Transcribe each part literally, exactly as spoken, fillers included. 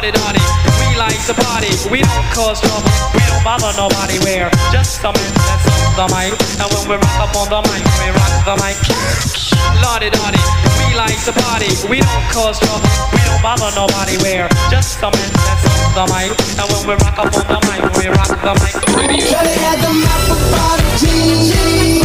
Lordy, Lordy, we like to party. We don't cause trouble. We don't bother nobody. We're just some men that's on the mic. And when we rock up on the mic, we rock the mic. Lordy, Lordy, we like to party. We don't cause trouble. We don't bother nobody. We're just some men that's on the mic. And when we rock up on the mic, we rock the mic. Radio. They had the map about the G.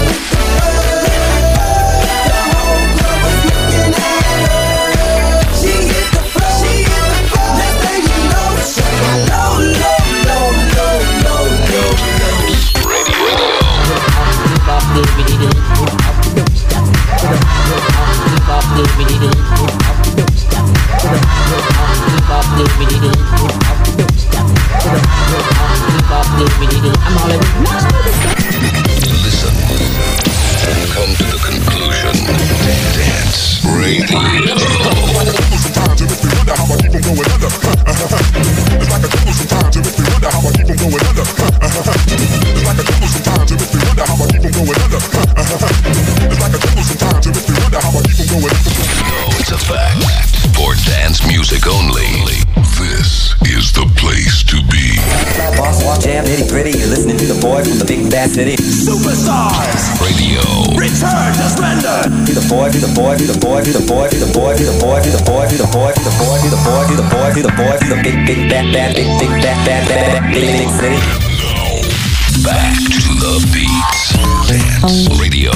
Listen and come to the conclusion. Dance Radio. Sometimes you make me wonder how I keep on going under. It's like a devil sometimes you make me wonder how I keep on going under. It's like a devil sometimes you make me wonder how I keep on going under. It's like a devil sometimes you make me wonder how I keep on going under. No, it's a fact. For dance music only, this is the place to be. Boss walk jam, nitty gritty. You're listening to the boy from the big bad city. Superstars Radio. Return to splendor. Be the boy, be the boy, be the boy, be the boy, be the boy, be the boy, be the boy, be the boy, be the boy, be the boy, be the boy, be the boy, be the big, big, bad, bad, big, big, bad, bad, bad, big, big city. Now, back to the beats. Dance Radio.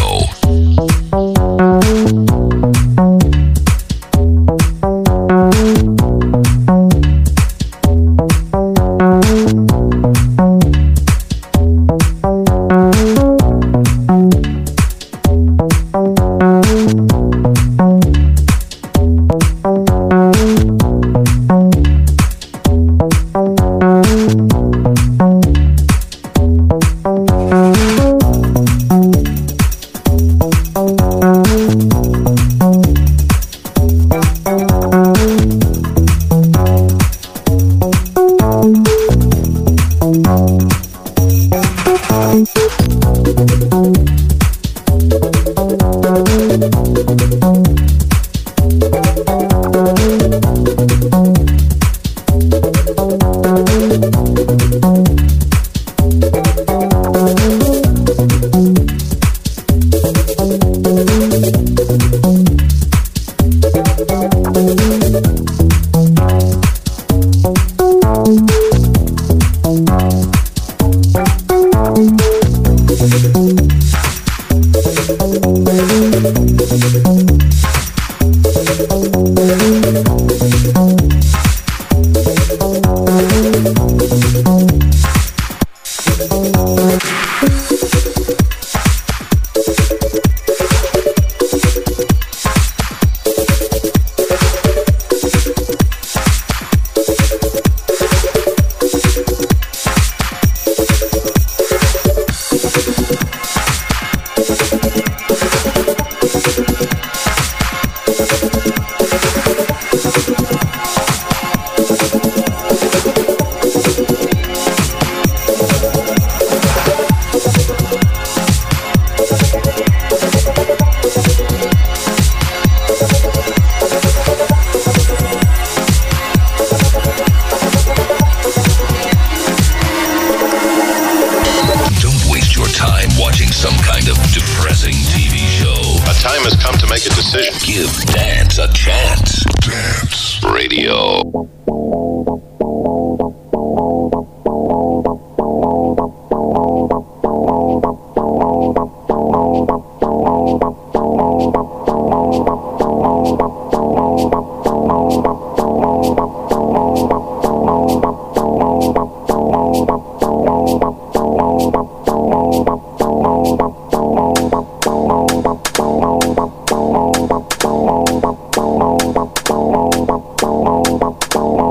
Bye.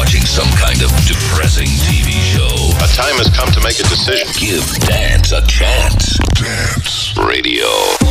watching some kind of depressing T V show. A time has come to make a decision. Give dance a chance. Dance Radio.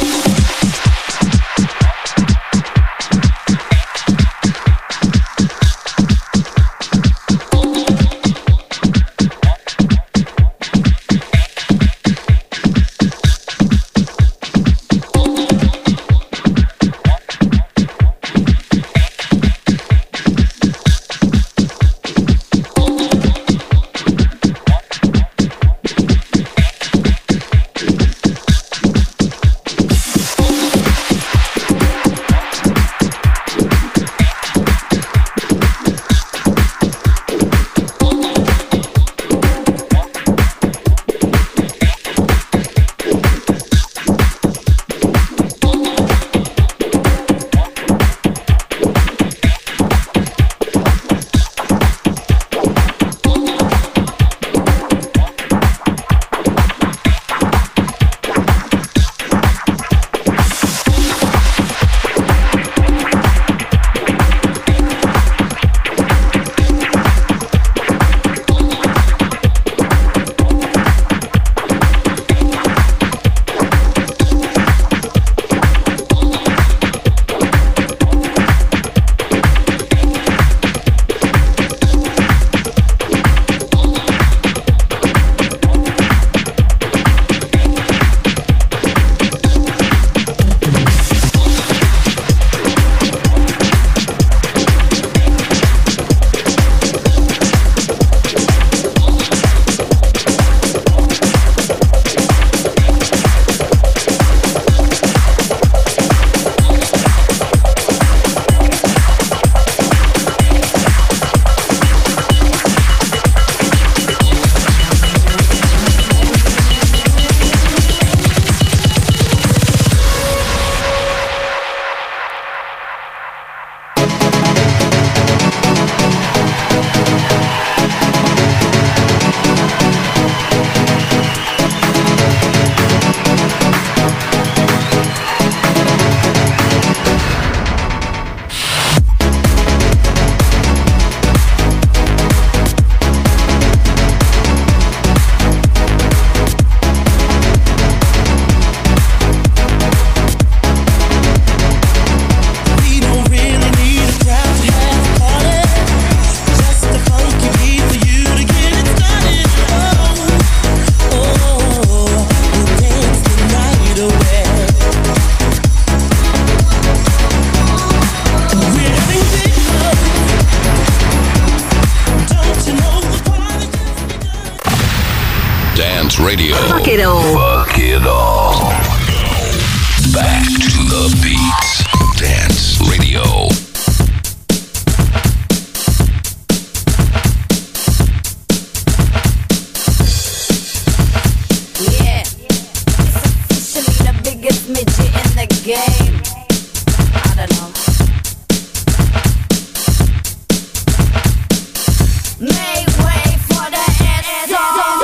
Radio. Fuck it all. Fuck it all. Back to the beats. Dance Radio. Yeah. It's officially the biggest midget in the game. I don't know. Make way for the answer.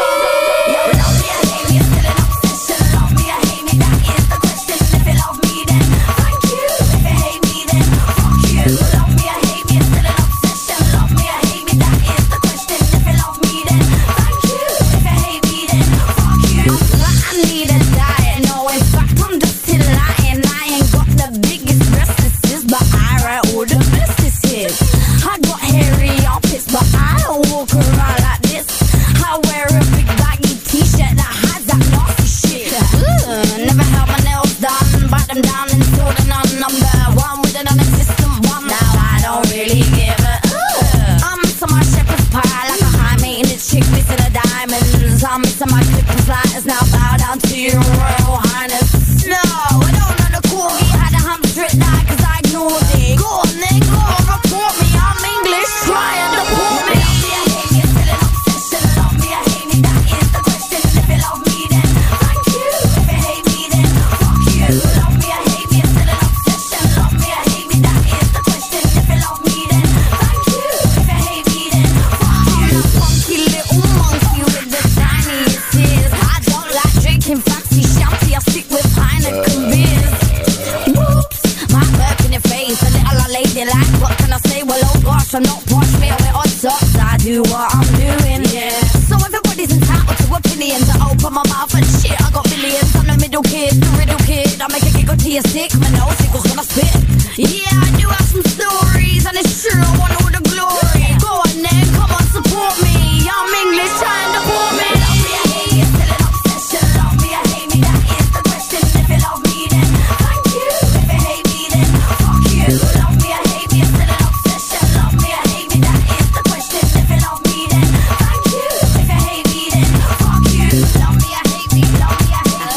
I'm missing my clippers, lighters now bow down to your royal highness. No, I don't know the call me, had a hump straight die cause I ignored it. Go on then, go on, report me, I'm English, try and deport me. Love me, I hate me, it's still an obsession. Love me, I hate me, that is the question. If you love me then, thank you. If you hate me then, fuck you. Love me, I hate me, it's still an obsession. Love me, I hate me, that is the question. If you love me then, thank you. If you hate me then, fuck you. I'm a funky little monkey with the I don't like drinking fancy champagne, I stick with Heineken beers. Whoops, my burp in your face, a little lady like, what can I say? Well, oh gosh, I'm not posh, me, I wear odds up. do what I'm doing, yeah. So everybody's entitled to opinions. I open my mouth and shit, I got billions. I'm the middle kid, the riddle kid. I make a giggle to your sick, my nose tickles when I spit. Yeah, I do have some stories, and it's true, I want all the glory. Go on then, come on, support me. I'm English, trying to bore me. Love me, I hate you, still an obsession. Love me, I hate me, that is the question. If you love me, then thank you. If you hate me, then fuck you. Love me, I hate me, still an obsession. Love me, I hate me, that is the question. If you love me, then thank you. If you hate me, then fuck you. Love me, I hate me, love me, I hate me.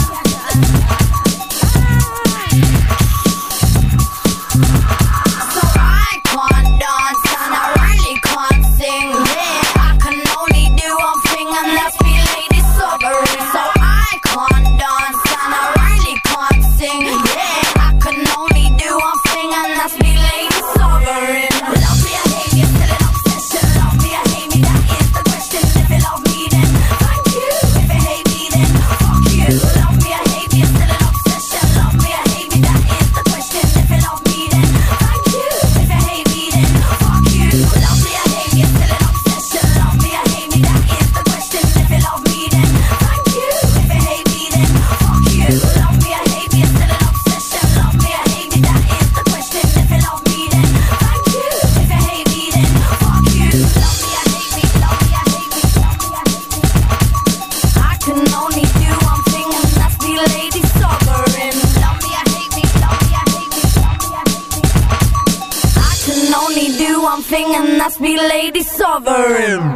So I can't dance and I really can't sing. Yeah, I can only do one thing, and that's be lady sovereign. So I can't dance and I really can't sing. Yeah, I can only do one thing, and that's be lady sovereign. Love me, I hate me, still an obsession. Love me, I hate me, that is the question. If you love me, then thank you. If you hate me, then fuck you. Love me, I hate me, still an obsession. Love me, I hate me, that is the question. If you love me, then thank you. If you hate me, then fuck you. Love me, I hate me, still an obsession. Love me, I hate me, that is the question. If you love me, then thank you. If you hate me, then fuck you. Love me, I hate me, still an obsession. Love me, I hate me, that is the question. If you love me, then thank you. If you hate me, then fuck you. Love me, I hate me, love me, I hate me, love me, I hate me. I can only do one thing, and that's be lady sovereign. Love me, I hate me, love me, I hate me, love me, I hate me. I can only do one thing, and that's be lady sovereign.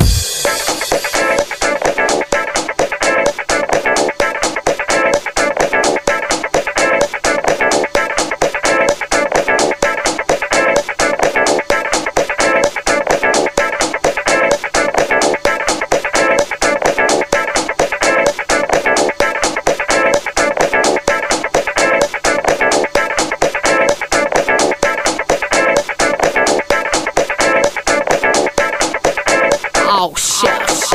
Oh shit.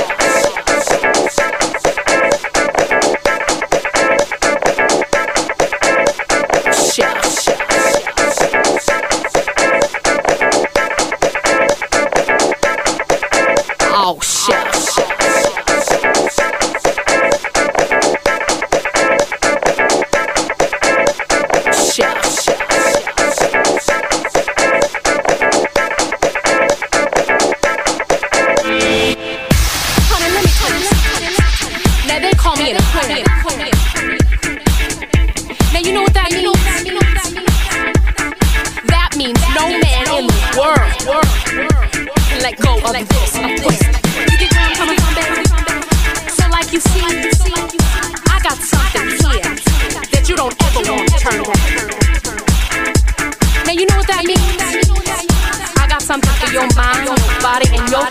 Oh shit. Now you know what that means? That means no man in the world can let go of this. You get where I'm coming from, baby? So like you see, I got something here that you don't ever want to turn down. Now you know what that means? I got something for your mind, your body, and your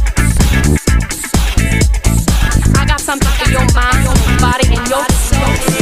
something for your mind, your body, and your soul.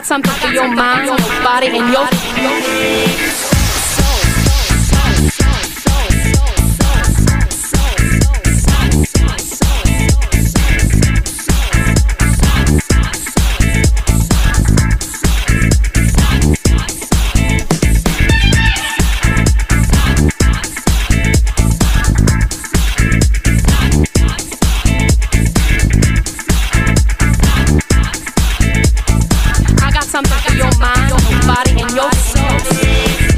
something for your mind, your body, and your something for your mind, your body, and your soul.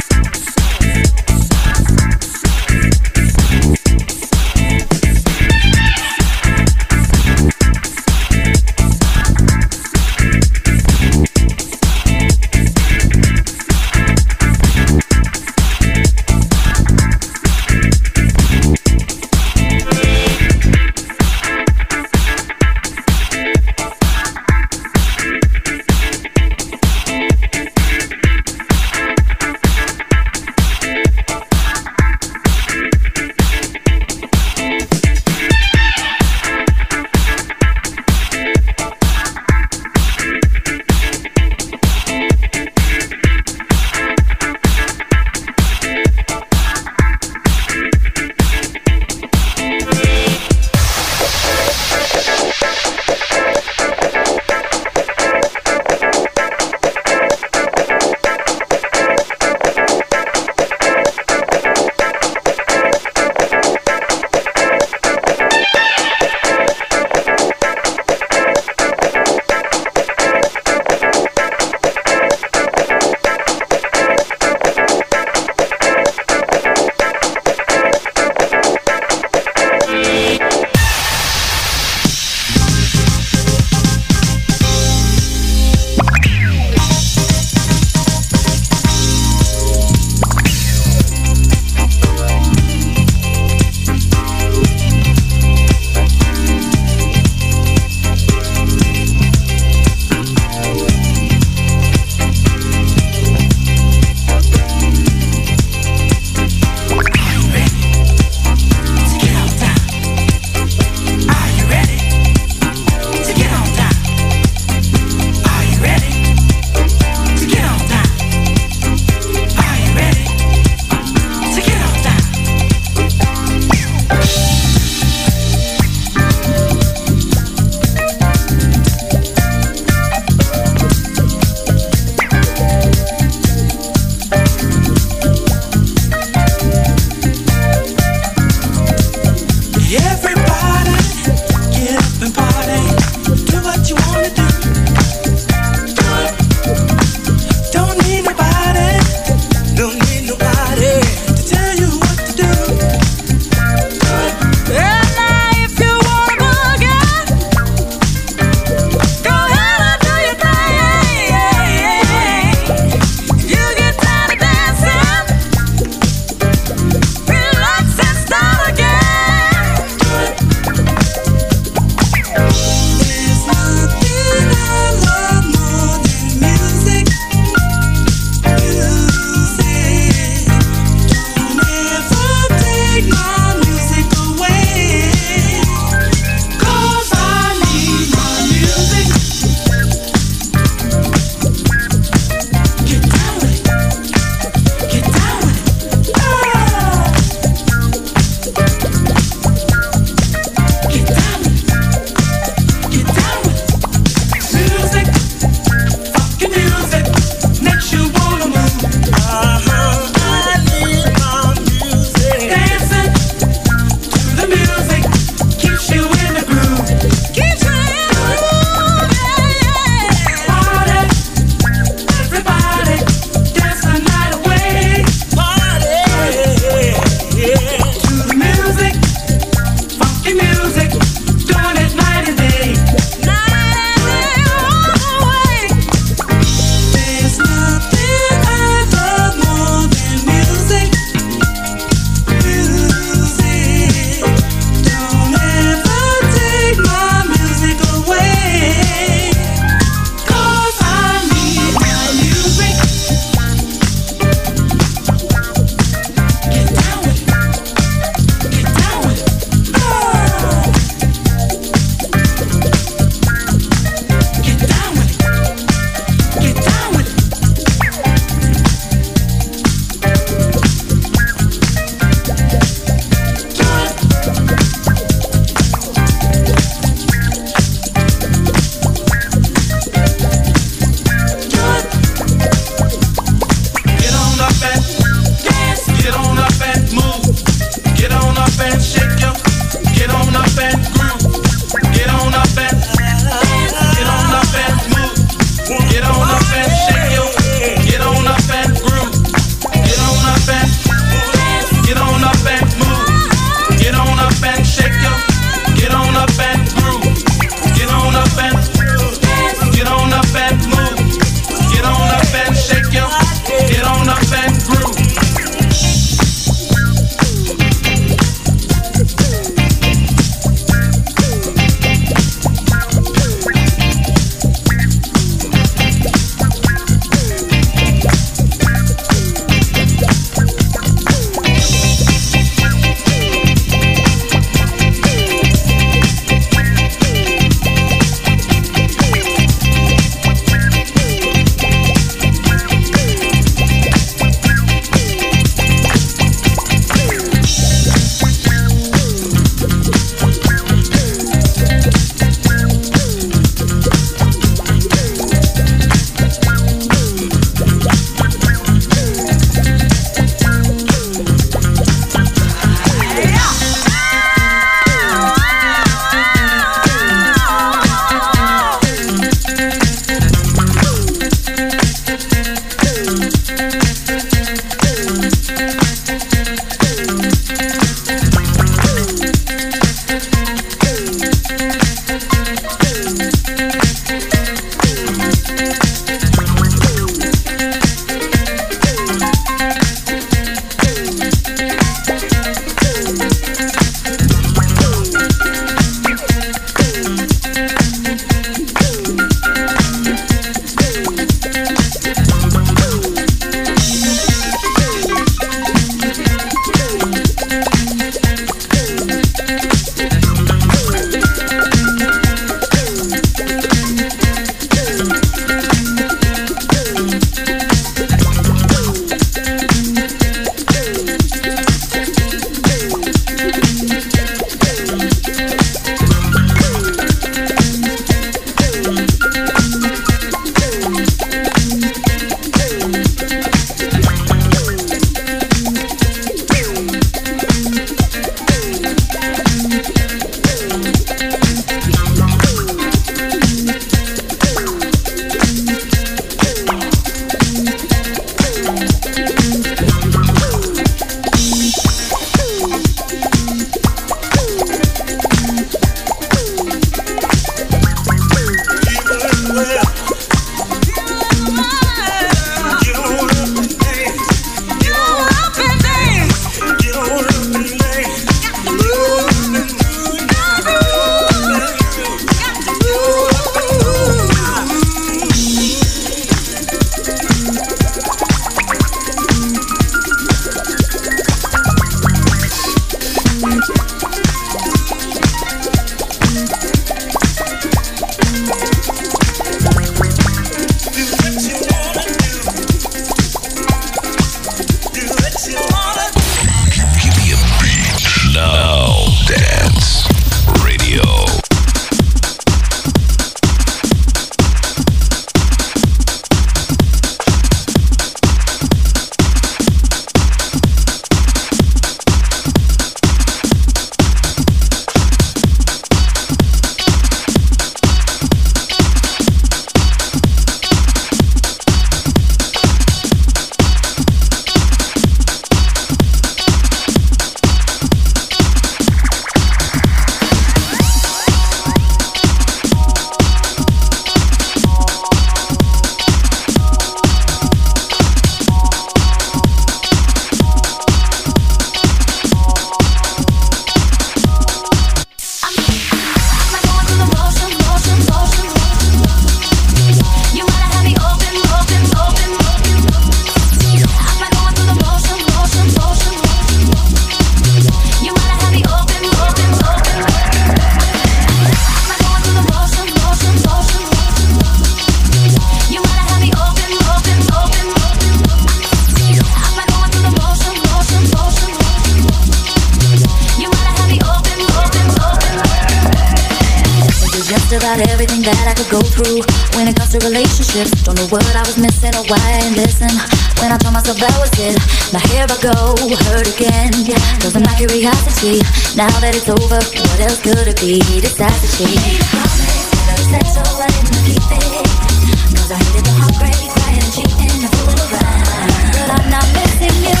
about everything that I could go through when it comes to relationships. Don't know what I was missing or why I ain't listen. When I told myself that was it, now here I go, hurt again. Cause I'm my curiosity. Now that it's over, what else could it be? Decide to cheat. Made a promise, but I said so, I didn't keep it. Cause I hated the heartbreak, crying and cheating and fooling around. But I'm not missing you.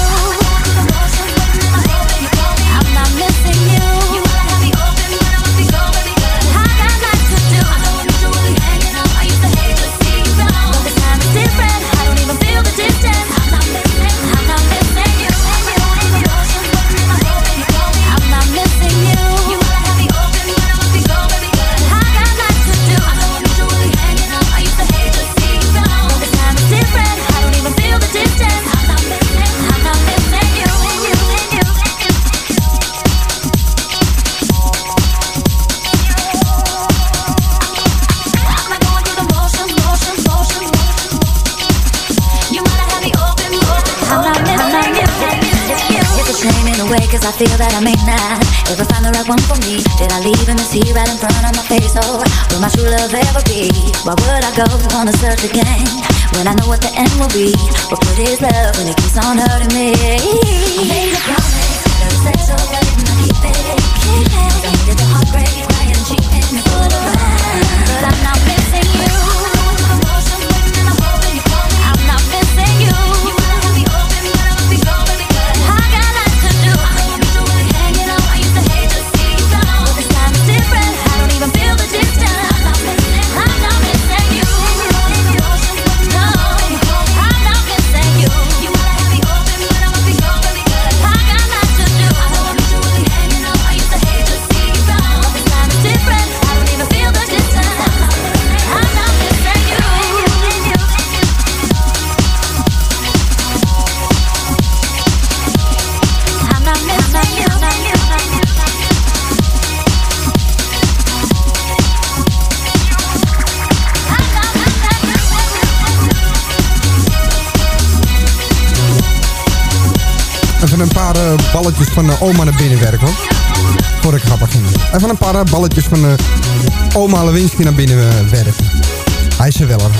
I'm not missing you. You wanna have me open, but I must be so baby good. I got lots to do. I don't want you really hanging out. I used to hate to see you down, but this time it's different. I don't even feel the distance. I'm not missing. I'm not missing you. I'm not missing you. You wanna have me open, but I must be so baby good. I got lots to do. I don't want you really hanging out. I used to hate to see you down, but this time it's different. I don't even feel the distance. I'm not missing. I'm not missing you. Cause I feel that I may not ever find the right one for me. Did I leave him? Is he right in front of my face? Or will my true love ever be? Why would I go on a search again when I know what the end will be? What good is love when it keeps on hurting me? I made a promise, never said so, I didn't keep it. Cause I hated the heartbreak, crying and cheating and fooling around. But I'm not missing you. I'm not missing you. You wanna have me open, but I must be so baby good. I got lots to do. I don't want you really hanging out. I used to hate to see you down, but this time it's different. I don't even feel the distance. I'm not missing. I'm not missing you. No, I'm not missing you. You wanna have me open, but I must be so baby good. I got lots to do. I don't want you really hanging out. I used to hate to see you down, but this time it's different. I don't even feel the distance. I'm not missing you. I'm not missing you. Even een paar uh, balletjes van uh, oma naar binnen werken, hoor. Voor ik ga beginnen. Even een paar uh, balletjes van uh, oma Lewinsky naar binnen uh, werken. Hij is er wel aan.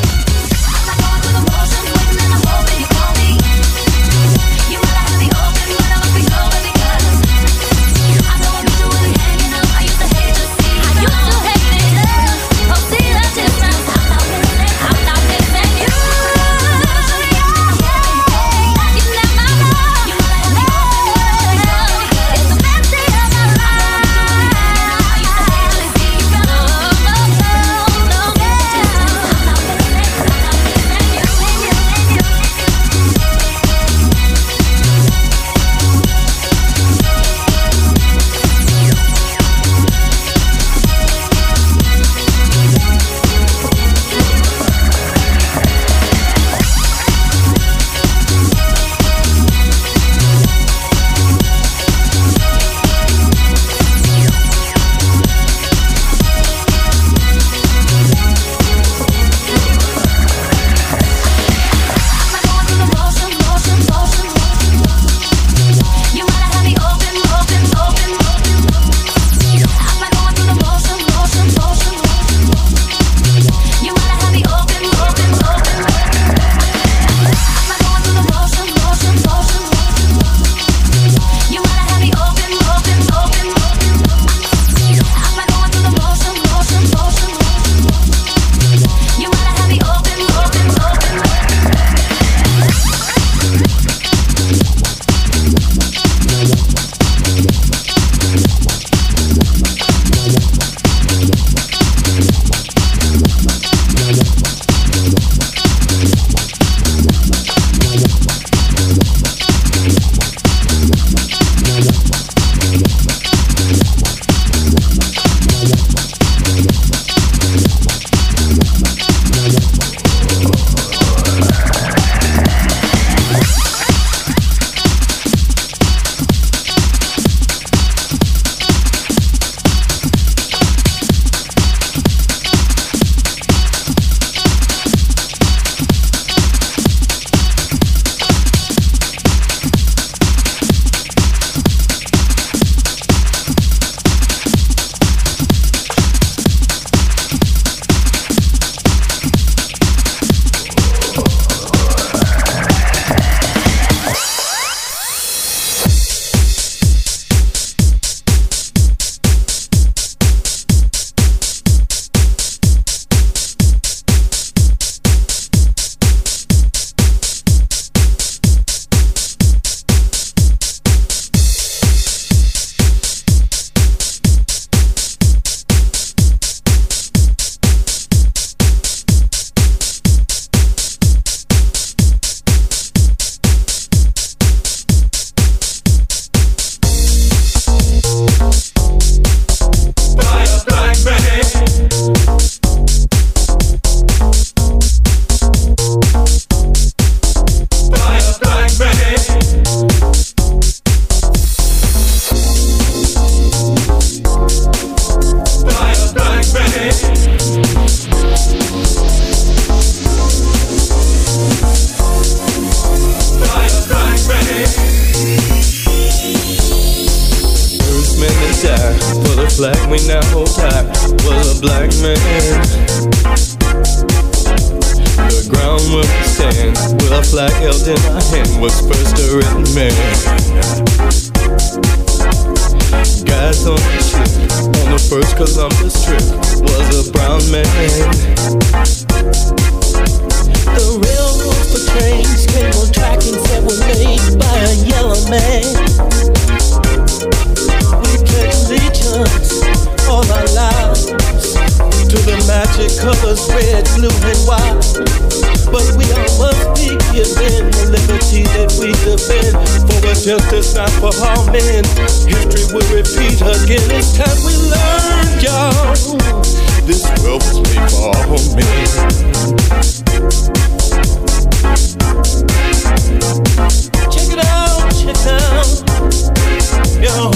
flag we now hold high was a black man. The ground where we stand, with a flag held in our hand, was first a red man. Guys on the ship, on the first Columbus trip, was a brown man. The railroads for trains came on track and said were made by a yellow man. We pledge allegiance all our lives to the magic colors red, blue, and white. But we all must be given the liberty that we defend, for a justice not for all men. History will repeat again. It's time we learn, y'all. This world was made for all men. Check it out, check it out, yo.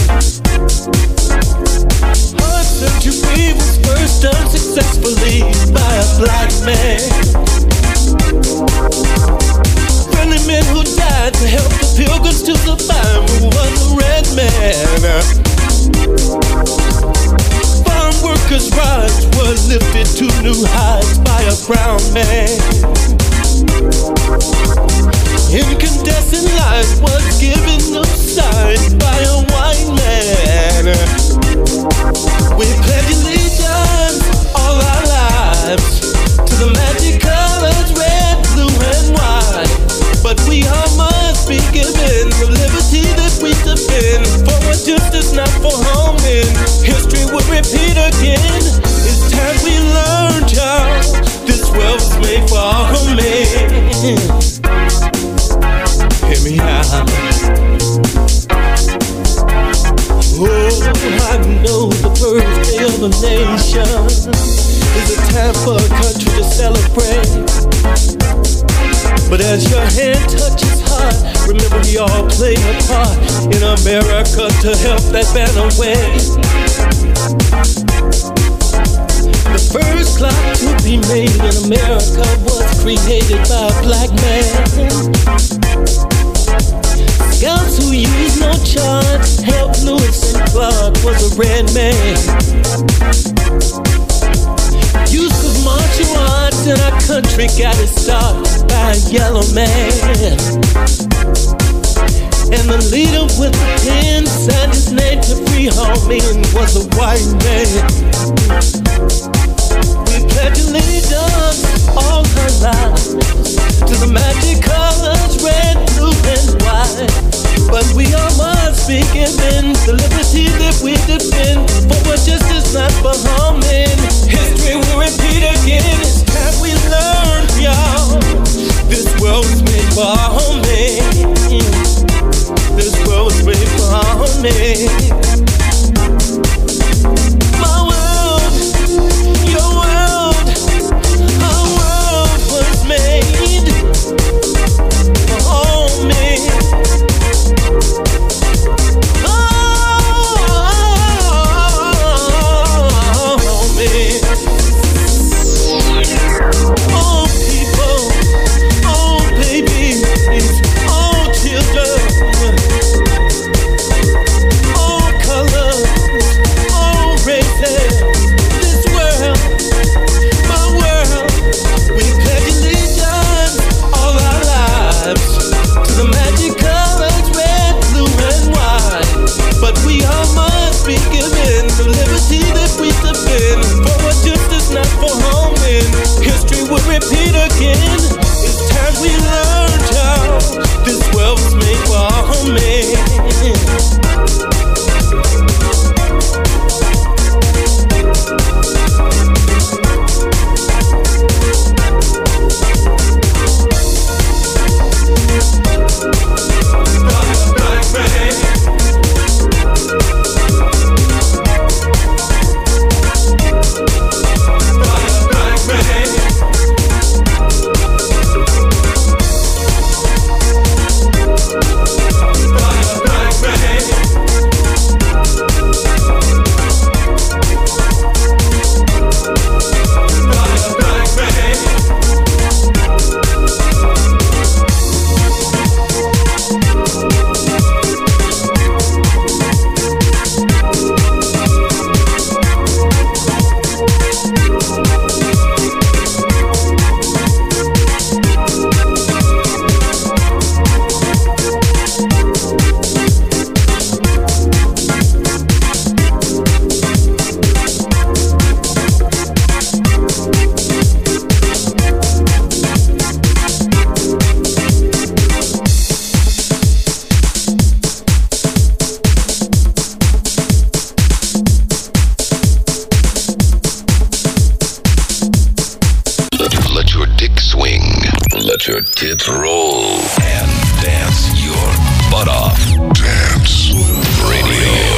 Our century was first done successfully by a black man. Friendly men who died to help the pilgrims to survive, who was a red man. Farm workers' rights were lifted to new heights by a brown man. Incandescent light was given no sight by a white man. We pledge allegiance all our lives to the magic colors red, blue, and white. But we all must be given the liberty that we defend, for a justice not for all men. History will repeat again. It's time we learn, y'all. This world was made for all men. Hear me out. Oh, I know the birthday of a nation is a time for a country to celebrate. But as your hand touches heart, remember we all play a part in America to help that banner wave. The first clock to be made in America was created by a black man. Scouts who used no chart helped Lewis and Clark was a red man. Use of martial arts in our country got it started by a yellow man. And the leader with the pen signed his name to free all men was a white man. We pledge allegiance all our lives to the magic colors red, blue, and white. But we all must be given the liberty that we defend, for what justice not for all men. History will repeat again. It's time we learn, y'all. This world was made for all men. This world was made for all men. My world, your world, our world was made for all men. Oh, tits roll and dance your butt off. Dance Radio.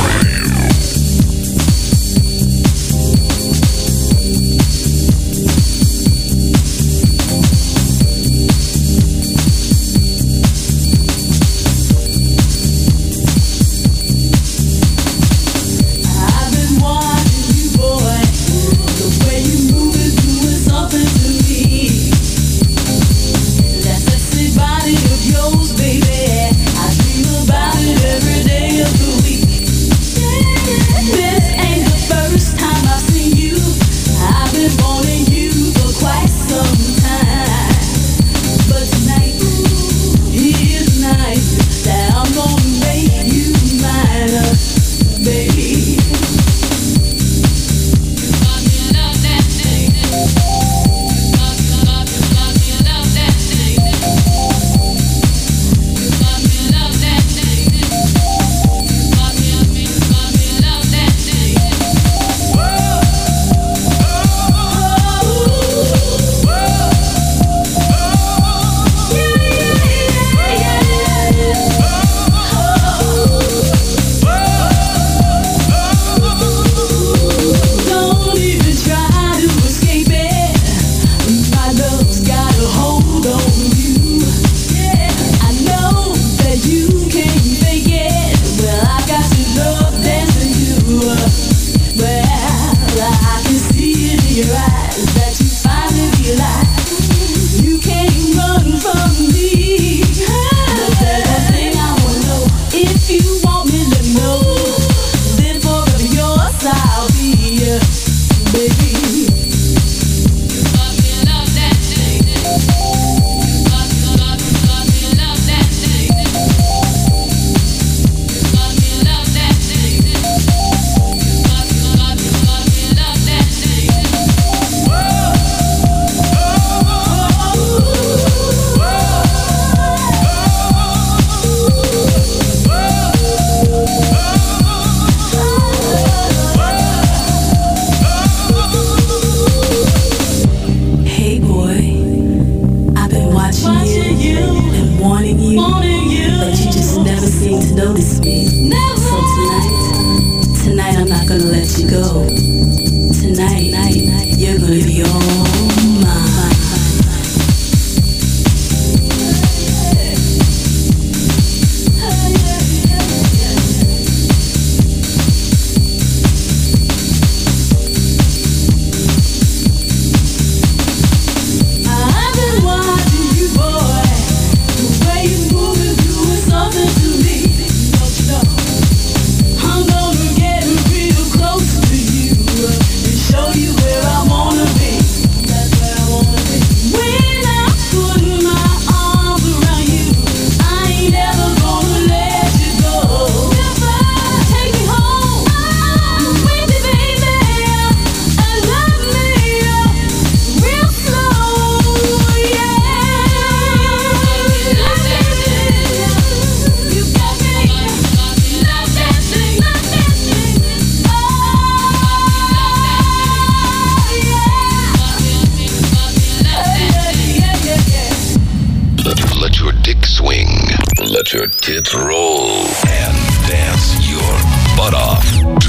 Tits roll and dance your butt off.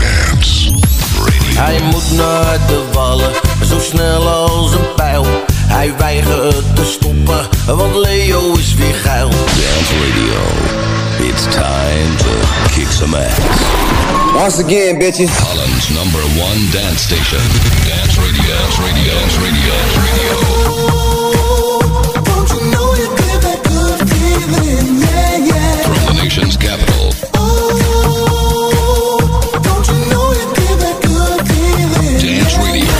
Dance Radio. Hij moet naar de wallen, zo snel als een pijl. Hij weigert te stoppen, want Leo is weer geil. Dance Radio. It's time to kick some ass. Once again, bitches. Holland's number one dance station. Dance Radio. Dance Radio. Dance Radio. Dance Radio. Don't you know you get that good feeling? Yeah, yeah. From the nation's capital. Oh, don't you know you get that good feeling? Dance Radio.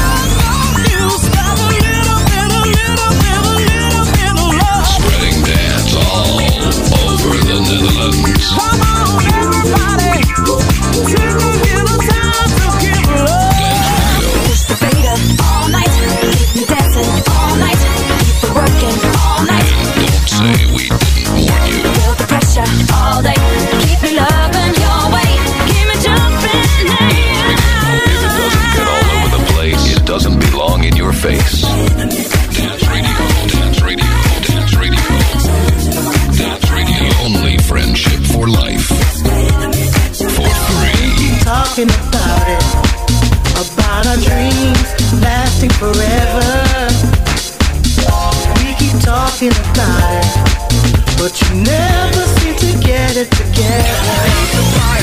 Spreading dance all over the Netherlands. Come on, everybody. Take a little time to give love. Dance Radio. Push the fader all night, keep me dancing all night, keep it working all night. And don't say we didn't warn you. Feel the pressure all day. talking about it, but you never seem to get it together.